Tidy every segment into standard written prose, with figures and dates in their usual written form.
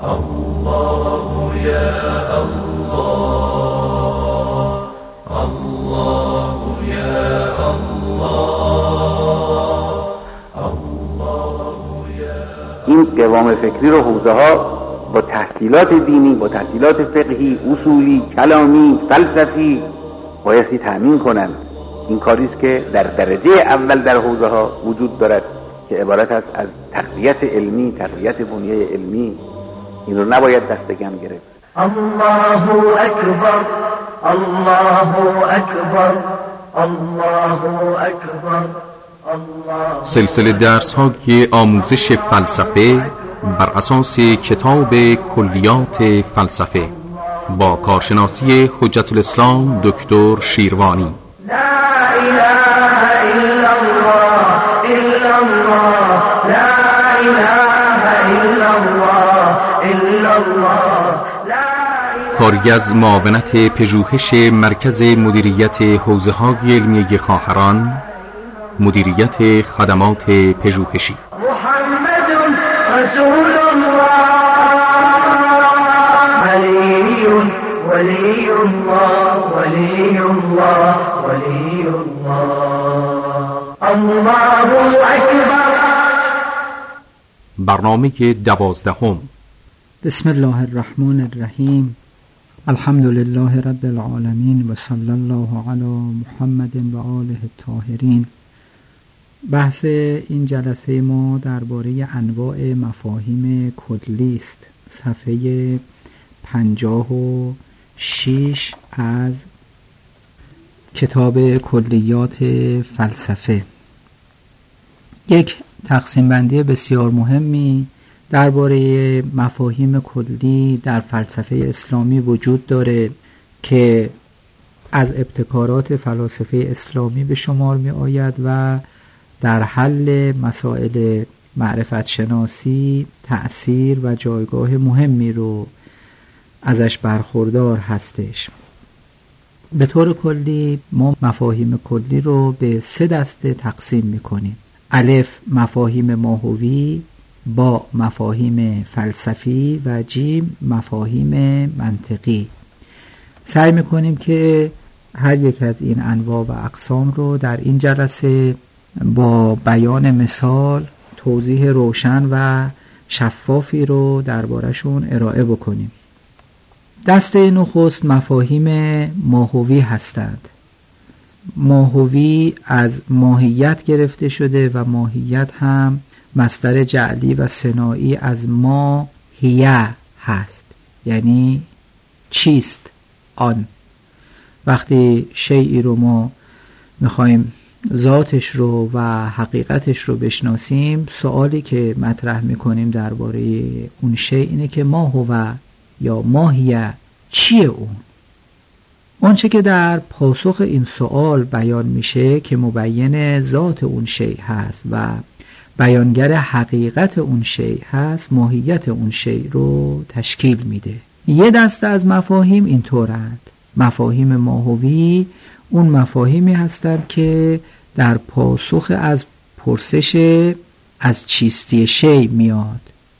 الله یا الله، الله یا الله، الله یا. این قوام فکری رو حوزه ها با تحصیلات دینی، با تحصیلات فقهی، اصولی، کلامی، فلسفی بایستی تأمین کنند. این کاریست که در درجه اول در حوزه ها وجود دارد که عبارت است از تقویت علمی، تقویت بنیه علمی. این رو نباید دست کم گرفت. الله اکبر، الله اکبر، الله اکبر. سلسله درس‌های آموزش فلسفه بر اساس کتاب کلیات فلسفه با کارشناسی حجت الاسلام دکتر شیروانی. لا اله الا الله، الا الله، لا اله الا الله، الا الله. کاری از معاونت پژوهش مرکز مدیریت حوزه‌های علمی خواهران، مدیریت خدمات پژوهشی. محمد رسول الله، ولی الله، ولی الله، ولی الله. الله اکبر. برنامه 12. بسم الله الرحمن الرحیم. الحمد لله رب العالمین و صلی الله علی محمد و آله الطاهرین. بحث این جلسه ما درباره انواع مفاهیم کلی است. صفحه 56 از کتاب کلیات فلسفه. یک تقسیم بندی بسیار مهمی درباره مفاهیم کلی در فلسفه اسلامی وجود داره که از ابتکارات فلاسفه اسلامی به شمار می آید و در حل مسائل معرفت شناسی تأثیر و جایگاه مهمی رو ازش برخوردار هستش. به طور کلی ما مفاهیم کلی رو به 3 دسته تقسیم میکنیم. الف مفاهیم ماهوی، با مفاهیم فلسفی و جیم مفاهیم منطقی. سعی میکنیم که هر یک از این انواع و اقسام رو در این جلسه با بیان مثال توضیح روشن و شفافی رو دربارشون ارائه بکنیم. دسته نخست مفاهیم ماهوی هستند. ماهوی از ماهیت گرفته شده و ماهیت هم مصدر جعلی و ثنایی از ماهیه هست، یعنی چیست آن. وقتی شیئی رو ما میخوایم ذاتش رو و حقیقتش رو بشناسیم، سوالی که مطرح میکنیم درباره اون شیء اینه که ما هو یا ماهیه، چیه اون؟ آنچه که در پاسخ این سوال بیان میشه که مبین ذات اون شیء هست و بیانگر حقیقت اون شیء هست، ماهیت اون شیء رو تشکیل میده. یه دسته از مفاهیم اینطورند. مفاهیم ماهوی اون مفاهیمی هستند که در پاسخ از پرسش از چیستی شیء میاد.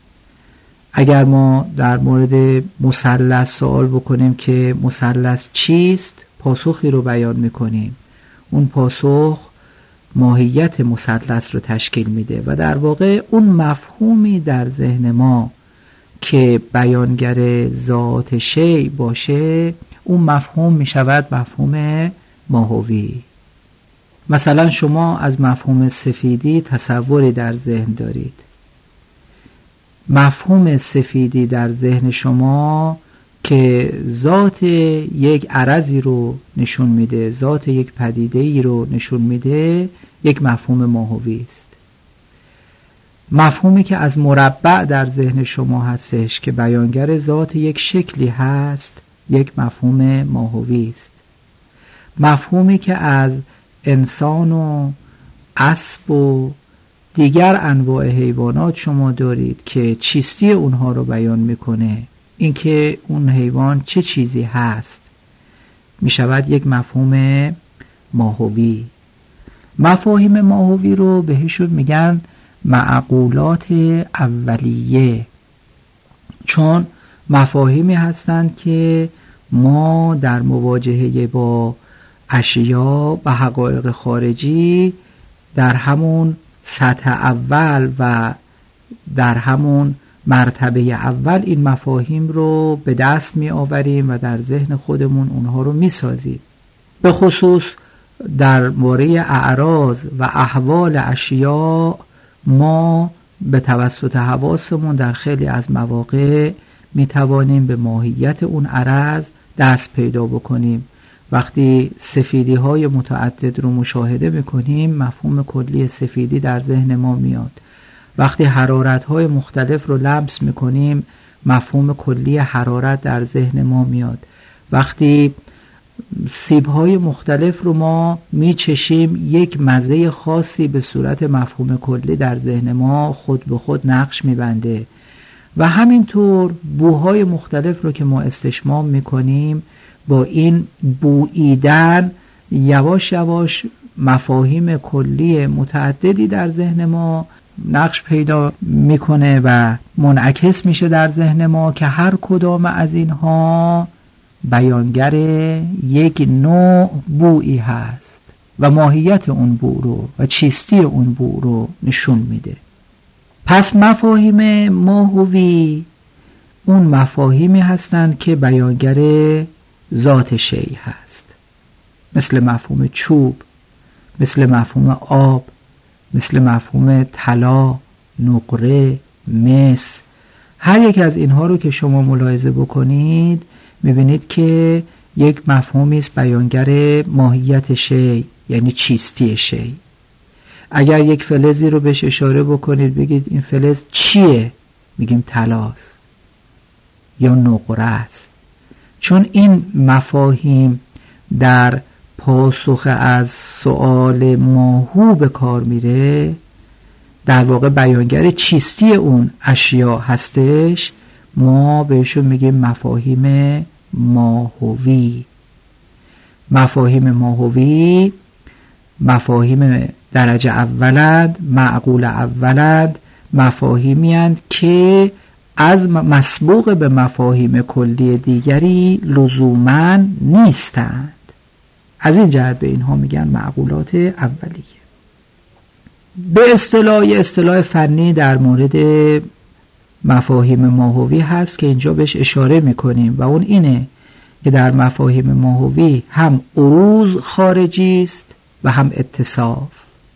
اگر ما در مورد مثلث سوال بکنیم که مثلث چیست، پاسخی رو بیان میکنیم. اون پاسخ ماهیت مثلث رو تشکیل میده و در واقع اون مفهومی در ذهن ما که بیانگر ذات شیء باشه، اون مفهوم میشود مفهوم ماهوی. مثلا شما از مفهوم سفیدی تصوری در ذهن دارید. مفهوم سفیدی در ذهن شما که ذات یک عرضی رو نشون میده، ذات یک پدیده‌ای رو نشون میده، یک مفهوم ماهوی است. مفهومی که از مربع در ذهن شما هستش که بیانگر ذات یک شکلی هست، یک مفهوم ماهوی است. مفهومی که از انسان و اسب و دیگر انواع حیوانات شما دارید که چیستی اونها رو بیان میکنه، اینکه اون حیوان چه چیزی هست، میشود یک مفهوم ماهوی. مفاهیم ماهوی رو بهشون میگن معقولات اولیه چون مفاهیمی هستند که ما در مواجهه با اشیا و حقایق خارجی در همون سطح اول و در همون مرتبه اول این مفاهیم رو به دست می آوریم و در ذهن خودمون اونها رو می سازیم. به خصوص در مورد اعراض و احوال اشیاء ما به توسط حواسمون در خیلی از مواقع می توانیم به ماهیت اون عرض دست پیدا بکنیم. وقتی سفیدی های متعدد رو مشاهده میکنیم مفهوم کلی سفیدی در ذهن ما میاد. وقتی حرارت های مختلف رو لمس میکنیم مفهوم کلی حرارت در ذهن ما میاد. وقتی سیب های مختلف رو ما میچشیم یک مزه خاصی به صورت مفهوم کلی در ذهن ما خود به خود نقش میبنده و همینطور بوهای مختلف رو که ما استشمام میکنیم با این بوییدن یواش یواش مفاهیم کلی متعددی در ذهن ما نقش پیدا میکنه و منعکس میشه در ذهن ما که هر کدام از اینها بیانگر یک نوع بویی هست و ماهیت اون بو رو و چیستی اون بو رو نشون میده. پس مفاهیم ماهوی اون مفاهیمی هستند که بیانگر ذات شیء هست، مثل مفهوم چوب، مثل مفهوم آب، مثل مفهوم طلا، نقره، مس. هر یک از اینها رو که شما ملاحظه بکنید میبینید که یک مفهومی است بیانگر ماهیت شیء، یعنی چیستی شیء. اگر یک فلزی رو بهش اشاره بکنید بگید این فلز چیه؟ میگیم طلاست یا نقره است. چون این مفاهیم در پاسخ از سؤال ماهو به کار میره، در واقع بیانگر چیستی اون اشیا هستش، ما بهشون میگیم مفاهیم ماهوی. مفاهیم ماهوی مفاهیم درجه اولند، معقول اولند، مفاهیمی هستند که از مسبوق به مفاهیم کلی دیگری لزوماً نیستند. از این جهت به اینها میگن معقولات اولیه. به اصطلاح فنی در مورد مفاهیم ماهوی هست که اینجا بهش اشاره میکنیم و اون اینه که در مفاهیم ماهوی هم عروض خارجی است و هم اتصاف.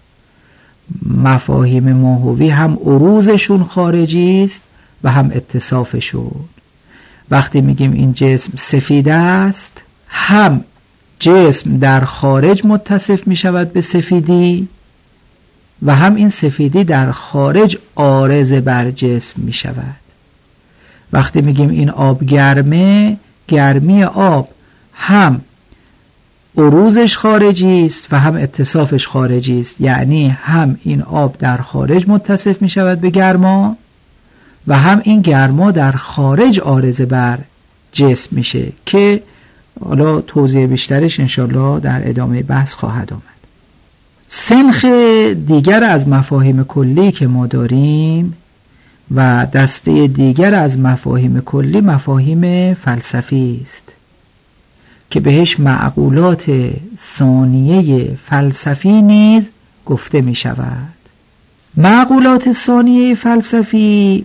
مفاهیم ماهوی هم عروضشون خارجی است و هم اتصافشون. وقتی میگیم این جسم سفید است، هم جسم در خارج متصف میشود به سفیدی و هم این سفیدی در خارج عارض بر جسم میشود. وقتی میگیم این آب گرمه، گرمی آب هم عروضش خارجی است و هم اتصافش خارجی است، یعنی هم این آب در خارج متصف میشود به گرما و هم این گرما در خارج عارض بر جسم میشه که حالا توضیح بیشترش انشالله در ادامه بحث خواهد آمد. سنخ دیگر از مفاهیم کلی که ما داریم و دسته دیگر از مفاهیم کلی مفاهیم فلسفی است که بهش معقولات ثانیه فلسفی نیز گفته می شود. معقولات ثانیه فلسفی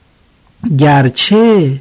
گرچه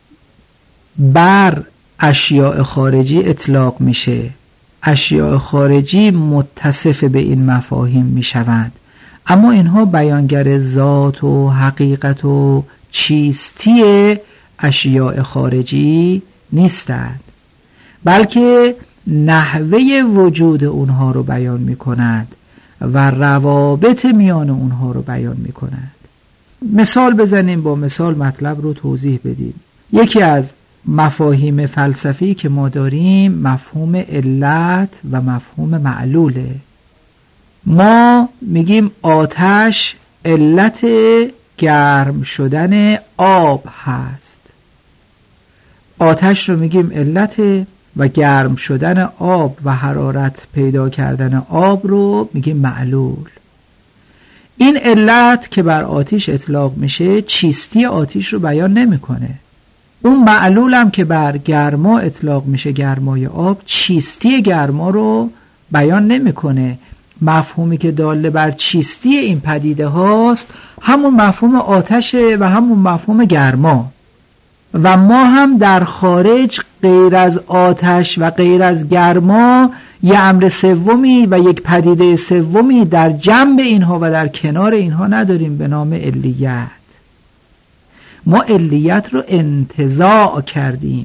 بر اشیاء خارجی اطلاق میشه، اشیاء خارجی متصف به این مفاهیم می شوند، اما اینها بیانگر ذات و حقیقت و چیستی اشیاء خارجی نیستند، بلکه نحوه وجود اونها رو بیان می کنند و روابط میان اونها رو بیان می کنند. مثال بزنیم، با مثال مطلب رو توضیح بدیم. یکی از مفاهیم فلسفی که ما داریم مفهوم علت و مفهوم معلوله. ما میگیم آتش علت گرم شدن آب هست، آتش رو میگیم علت و گرم شدن آب و حرارت پیدا کردن آب رو میگیم معلول. این علت که بر آتش اطلاق میشه چیستی آتش رو بیان نمیکنه. اون معلولم که بر گرما اطلاق میشه، گرمای آب، چیستی گرما رو بیان نمیکنه. مفهومی که داله بر چیستی این پدیده هاست همون مفهوم آتشه و همون مفهوم گرما. و ما هم در خارج غیر از آتش و غیر از گرما یه امر سومی و یک پدیده سومی در جنب اینها و در کنار اینها نداریم به نام علیت. ما علیت رو انتزاع کردیم،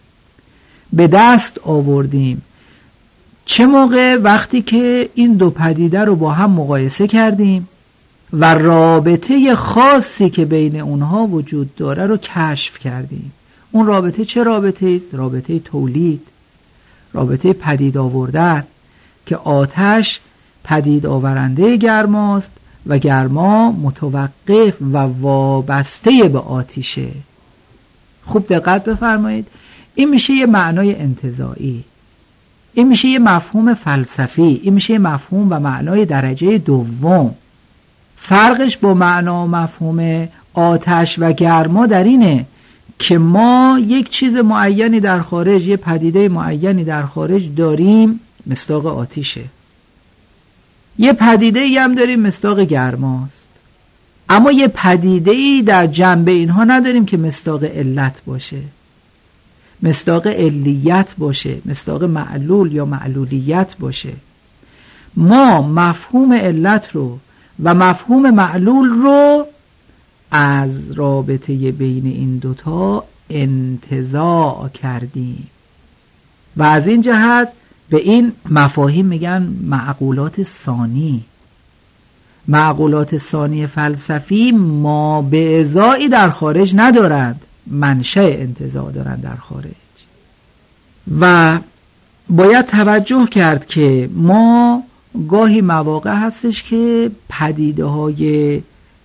به دست آوردیم. چه موقع؟ وقتی که این دو پدیده رو با هم مقایسه کردیم و رابطه خاصی که بین اونها وجود داره رو کشف کردیم. اون رابطه چه رابطه است؟ رابطه تولید، رابطه پدید آوردن، که آتش پدید آورنده گرماست و گرما متوقف و وابسته به آتشه. خوب دقت بفرمایید. این میشه یه معنای انتزاعی، این میشه یه مفهوم فلسفی، این میشه یه مفهوم و معنای درجه دوم. فرقش با معنا و مفهوم آتش و گرما در اینه که ما یک چیز معینی در خارج، یه پدیده معینی در خارج داریم مصداق آتشه، یه پدیده‌ای هم داریم مصداق گرماست، اما یه پدیده‌ای در جنبه اینها نداریم که مصداق علت باشه، مصداق علیت باشه، مصداق معلول یا معلولیت باشه. ما مفهوم علت رو و مفهوم معلول رو از رابطه بین این دوتا انتزاع کردیم و از این جهت به این مفاهیم میگن معقولات ثانی. معقولات ثانی فلسفی ما به ازایی در خارج ندارند، منشأ انتزاع دارند در خارج. و باید توجه کرد که ما گاهی مواقع هستش که پدیده های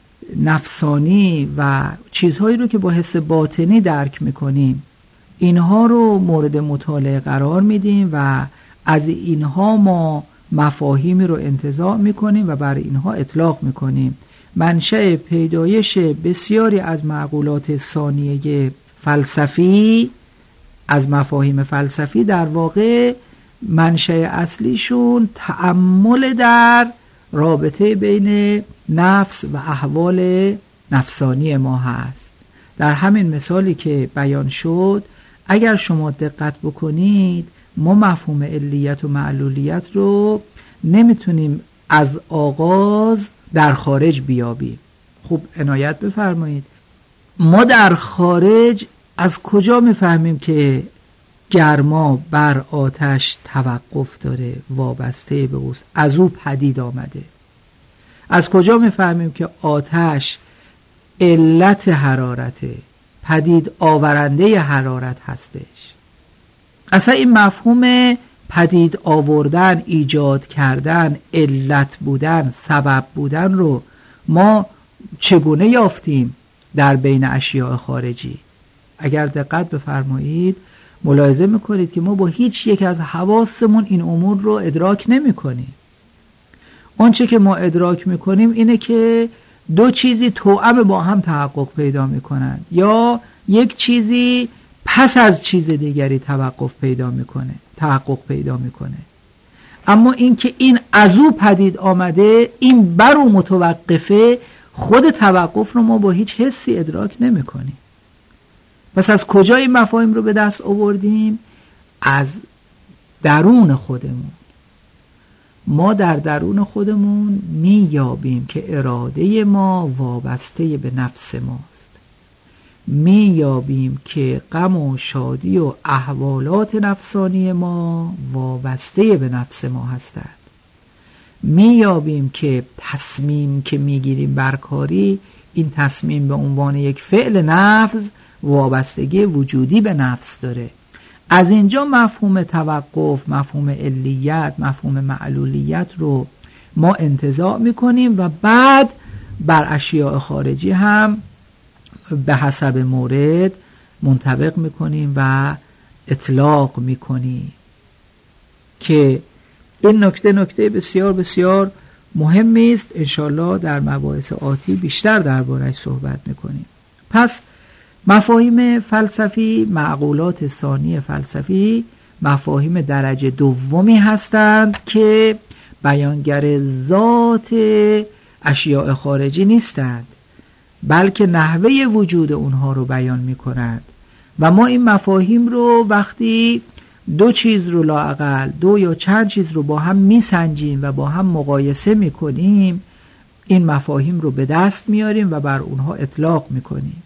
نفسانی و چیزهایی رو که با حس باطنی درک میکنیم اینها رو مورد مطالعه قرار میدیم و از اینها ما مفاهیمی رو انتزاع میکنیم و بر اینها اطلاق میکنیم. منشأ پیدایش بسیاری از معقولات ثانیه فلسفی، از مفاهیم فلسفی، در واقع منشأ اصلیشون تأمل در رابطه بین نفس و احوال نفسانی ما هست. در همین مثالی که بیان شد اگر شما دقت بکنید ما مفهوم علیت و معلولیت رو نمیتونیم از آغاز در خارج بیابیم. خوب عنایت بفرمایید. ما در خارج از کجا میفهمیم که گرما بر آتش توقف داره، وابسته به اوست، از او پدید آمده؟ از کجا میفهمیم که آتش علت حرارته، پدید آورنده حرارت هستش؟ اصلا این مفهوم پدید آوردن، ایجاد کردن، علت بودن، سبب بودن رو ما چگونه یافتیم در بین اشیاء خارجی؟ اگر دقت بفرمایید ملاحظه میکنید که ما با هیچ یک از حواسمون این امور رو ادراک نمی کنیم. آنچه که ما ادراک میکنیم اینه که دو چیزی توأم با هم تحقق پیدا میکنن یا یک چیزی پس از چیز دیگری تحقق پیدا میکنه. اما این که این از او پدید آمده، این بر او متوقفه، خود توقف رو ما با هیچ حسی ادراک نمی کنیم. پس از کجا این مفاهیم رو به دست آوردیم؟ از درون خودمون. ما در درون خودمون میابیم که اراده ما وابسته به نفس ماست، میابیم که غم و شادی و احوالات نفسانی ما وابسته به نفس ما هستند، میابیم که تصمیم که میگیریم بر کاری، این تصمیم به عنوان یک فعل نفس وابستگی وجودی به نفس داره. از اینجا مفهوم توقف، مفهوم علیت، مفهوم معلولیت رو ما انتزاع میکنیم و بعد بر اشیاء خارجی هم به حسب مورد منطبق میکنیم و اطلاق میکنیم. که این نکته بسیار بسیار مهمی است، انشالله در مباحث آتی بیشتر درباره‌اش صحبت میکنیم. پس مفاهیم فلسفی، معقولات ثانی فلسفی، مفاهیم درجه دومی هستند که بیانگر ذات اشیاء خارجی نیستند، بلکه نحوه وجود اونها رو بیان میکنند. و ما این مفاهیم رو وقتی دو چیز رو لااقل دو یا چند چیز رو با هم میسنجیم و با هم مقایسه میکنیم، این مفاهیم رو به دست میاریم و بر اونها اطلاق میکنیم.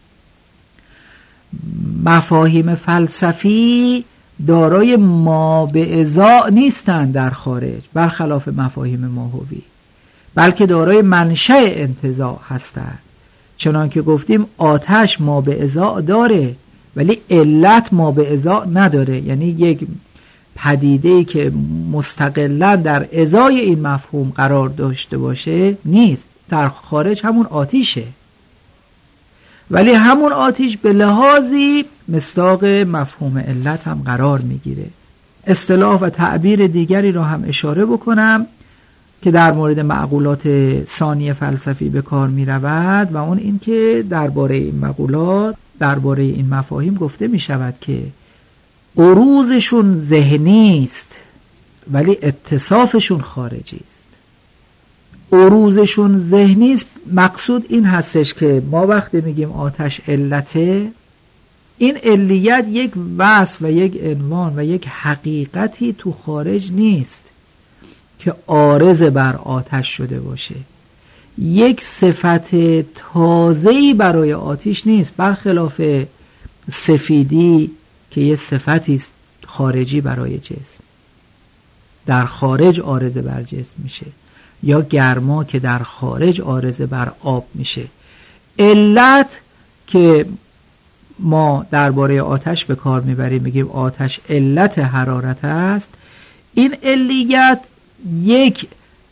مفاهیم فلسفی دارای ما به ازا نیستند در خارج، برخلاف مفاهیم ماهوی، بلکه دارای منشأ انتزاع هستند. چنان که گفتیم آتش ما به ازا داره ولی علت ما به ازا نداره، یعنی یک پدیده‌ای که مستقلاً در ازای این مفهوم قرار داشته باشه نیست. در خارج همون آتیشه، ولی همون آتش به لحاظی مصداق مفهوم علت هم قرار میگیره. اصطلاح و تعبیر دیگری را هم اشاره بکنم که در مورد معقولات ثانی فلسفی به کار می رود و اون این که درباره این معقولات، درباره این مفاهیم گفته می شود که عروضشون ذهنی است ولی اتصافشون خارجی است. عروضشون ذهنی است، مقصود این هستش که ما وقتی میگیم آتش علته، این علیت یک وصف و یک عنوان و یک حقیقتی تو خارج نیست که عارض بر آتش شده باشه، یک صفت تازه‌ای برای آتش نیست، برخلاف سفیدی که یک صفتی است خارجی برای جسم، در خارج عارض بر جسم میشه، یا گرما که در خارج عارض بر آب میشه. علت که ما درباره آتش به کار میبریم، میگیم آتش علت حرارت است، این علیت یک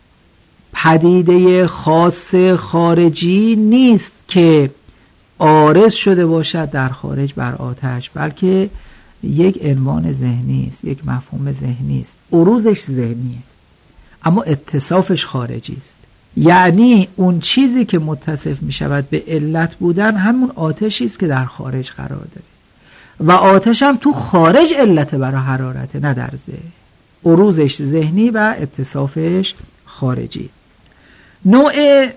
پدیده خاص خارجی نیست که عارض شده باشد در خارج بر آتش، بلکه یک عنوان ذهنی است، یک مفهوم ذهنی است. عروضش ذهنیه اما اتصافش خارجی است. یعنی اون چیزی که متصف می شود به علت بودن همون آتشی است که در خارج قرار داره و آتش هم تو خارج علت برای حرارته، نه در ذهن. عروضش ذهنی و اتصافش خارجی. نوع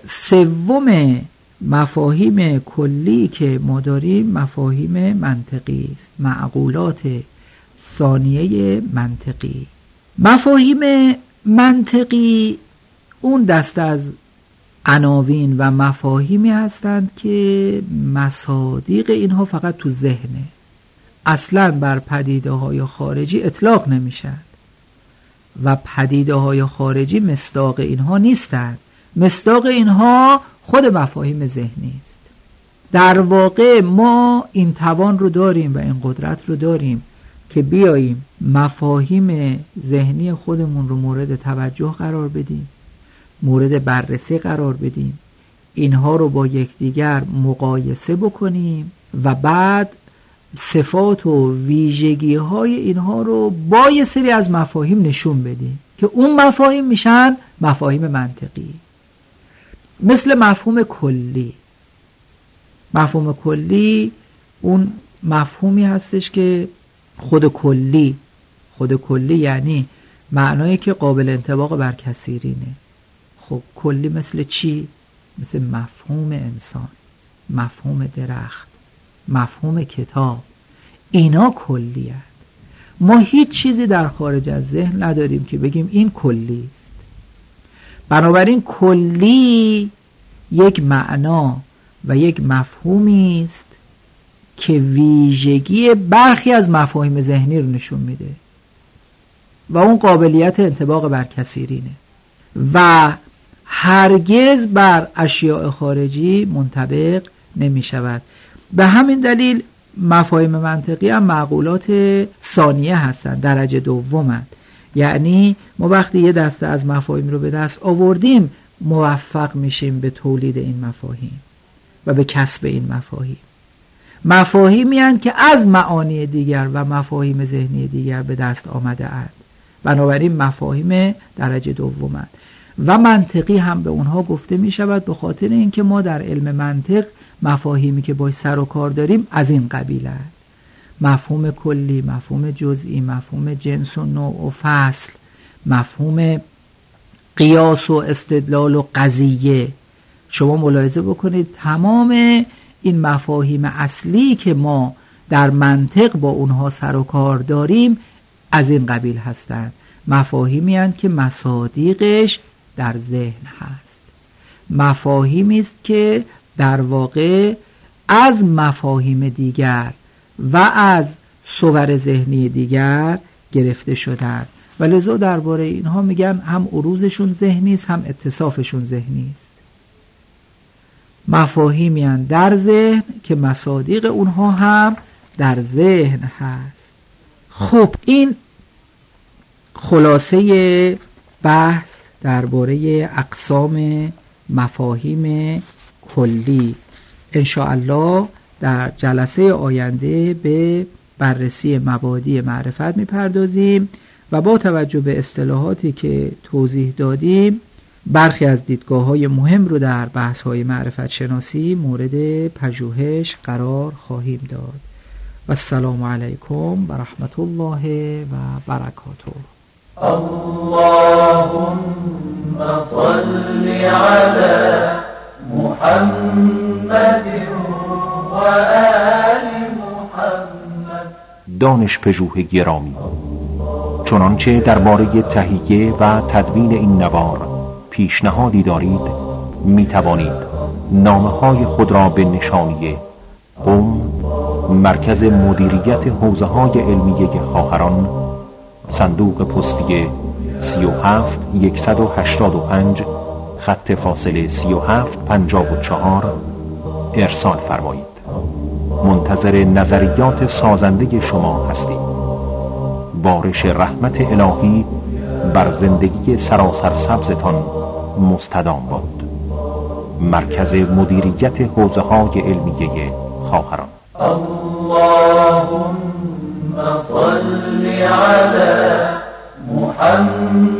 سوم مفاهیم کلی که ما داریم مفاهیم منطقی است، معقولات ثانیه منطقی. مفاهیم منطقی اون دست از عناوین و مفاهیمی هستند که مصادیق اینها فقط تو ذهنه، اصلا بر پدیده های خارجی اطلاق نمیشن و پدیده های خارجی مصداق اینها نیستند. مصداق اینها خود مفاهیم ذهنی است. در واقع ما این توان رو داریم و این قدرت رو داریم که بیاییم مفاهیم ذهنی خودمون رو مورد توجه قرار بدیم، مورد بررسی قرار بدیم، اینها رو با یکدیگر مقایسه بکنیم و بعد صفات و ویژگی های اینها رو با یه سری از مفاهیم نشون بدیم که اون مفاهیم میشن مفاهیم منطقی. مثل مفهوم کلی. مفهوم کلی اون مفهومی هستش که خود کلی یعنی معنایی که قابل انطباق بر کثیرینه. خب کلی مثل چی؟ مثل مفهوم انسان، مفهوم درخت، مفهوم کتاب. اینا کلی هست. ما هیچ چیزی در خارج از ذهن نداریم که بگیم این کلی است. بنابراین کلی یک معنا و یک مفهومی است که ویژگی برخی از مفاهیم ذهنی رو نشون میده و اون قابلیت انطباق بر کثیرینه و هرگز بر اشیاء خارجی منطبق نمی شود. به همین دلیل مفاهیم منطقی هم معقولات ثانیه هستند، درجه دومند. یعنی ما وقتی یه دسته از مفاهیم رو به دست آوردیم موفق میشیم به تولید این مفاهیم و به کسب این مفاهیم. مفاهیمی هستند که از معانی دیگر و مفاهیم ذهنی دیگر به دست آمده اند. بنابراین مفاهیم درجه دومند. و منطقی هم به اونها گفته می شود، به خاطر اینکه ما در علم منطق مفاهیمی که باش سر و کار داریم از این قبیل است: مفهوم کلی، مفهوم جزئی، مفهوم جنس و نوع و فصل، مفهوم قیاس و استدلال و قضیه. شما ملاحظه بکنید تمام این مفاهیم اصلی که ما در منطق با اونها سر و کار داریم از این قبیل هستند. مفاهیمی هستند که مصادیقش در ذهن هست، مفاهیمی است که در واقع از مفاهیم دیگر و از صور ذهنی دیگر گرفته شدند و لذا درباره اینها میگن هم عروضشون ذهنی است هم اتصافشون ذهنی است. مفاهیمی هستند در ذهن که مصادیق اونها هم در ذهن هست. خب این خلاصه بحث درباره اقسام مفاهیم کلی. انشاءالله در جلسه آینده به بررسی مبادی معرفت میپردازیم و با توجه به اصطلاحاتی که توضیح دادیم برخی از دیدگاه‌های مهم رو در بحث‌های معرفت شناسی مورد پژوهش قرار خواهیم داد. و السلام علیکم و رحمت الله و برکاته. اللهم صل علی محمد و آل محمد. دانش پژوه گرامی، چنانچه درباره تهیه و تدوین این نوار پیشنهادی دارید می توانید نامه‌های خود را به نشانیه قم، مرکز مدیریت حوزه‌های علمیه خواهران، صندوق پستی 37185 خط فاصله 3754 ارسال فرمایید. منتظر نظریات سازنده شما هستیم. بارش رحمت الهی بر زندگی سراسر سبزتان مستدام باد. مرکز مدیریت حوزه‌های علمیه خواهران. اللهم صل علی محمد